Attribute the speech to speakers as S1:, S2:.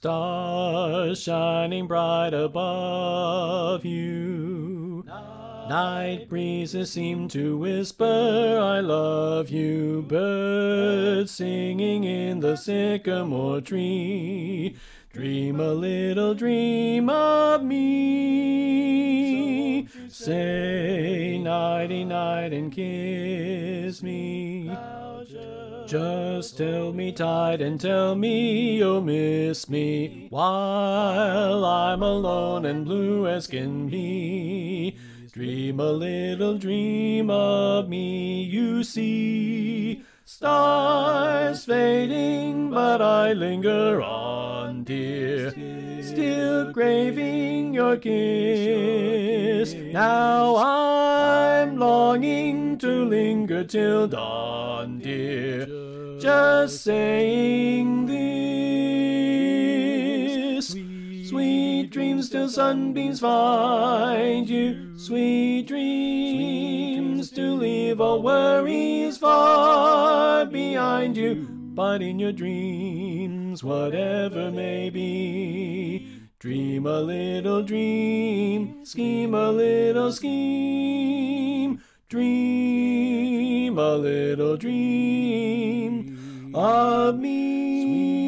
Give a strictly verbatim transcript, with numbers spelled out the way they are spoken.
S1: Stars shining bright above you. Night breezes seem to whisper, I love you. Birds singing in the sycamore tree. Dream a little dream of me. Say nighty-night and kiss me. Just tell me tight and tell me you'll miss me while I'm alone and blue as can be. Dream a little dream of me, you see. Stars fading, but I linger on, dear, still craving your kiss. Now I'm longing to linger till dawn, dear, just saying this. Sweet dreams till sunbeams find you. Sweet dreams to leave all worries far behind you. But in your dreams, whatever may be, dream a little dream, scheme a little scheme. Dream a little dream of me.